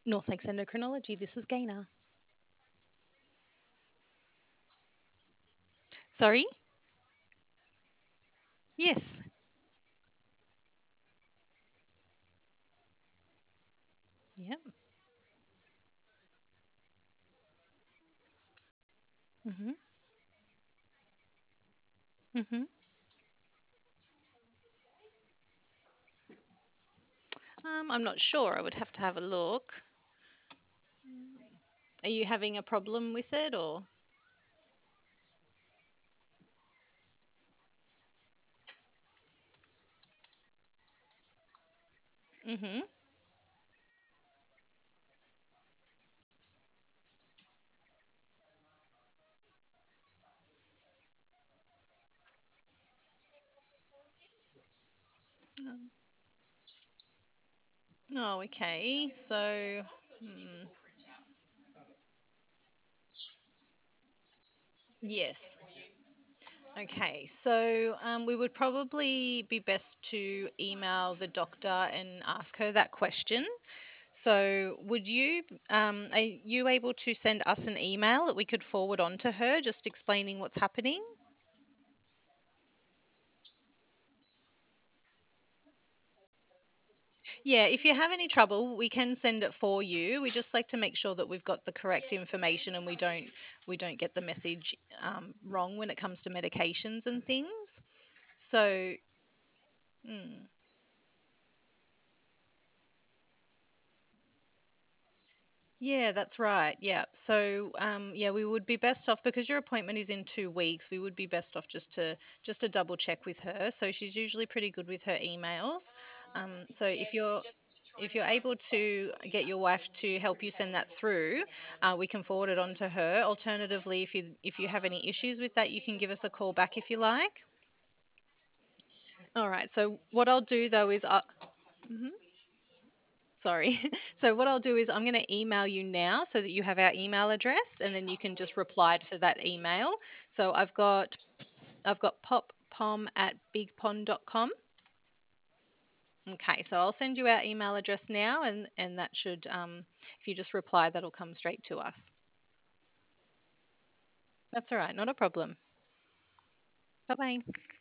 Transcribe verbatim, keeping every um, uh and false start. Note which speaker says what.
Speaker 1: North Lakes Endocrinology, this is Gaina. Sorry? Yes. Yep. Mhm. Mhm. Um, I'm not sure. I would have to have a look. Are you having a problem with it or? Mhm. Oh, okay. So, hmm, yes. Okay. So, um, we would probably be best to email the doctor and ask her that question. So, would you, um, are you able to send us an email that we could forward on to her, just explaining what's happening? Yeah, if you have any trouble, we can send it for you. We just like to make sure that we've got the correct information and we don't we don't get the message um, wrong when it comes to medications and things. So, mm, yeah, that's right. Yeah. So, um, yeah, we would be best off because your appointment is in two weeks. We would be best off just to just to double check with her. So she's usually pretty good with her emails. Um, so if you're if you're able to get your wife to help you send that through, uh, we can forward it on to her. Alternatively, if you if you have any issues with that, you can give us a call back if you like. All right. So what I'll do though is, I, mhm, sorry. So what I'll do is I'm going to email you now so that you have our email address, and then you can just reply to that email. So I've got I've got poppom at bigpond dot com. Okay, so I'll send you our email address now, and and that should, um, if you just reply, that'll come straight to us. That's all right, not a problem. Bye bye.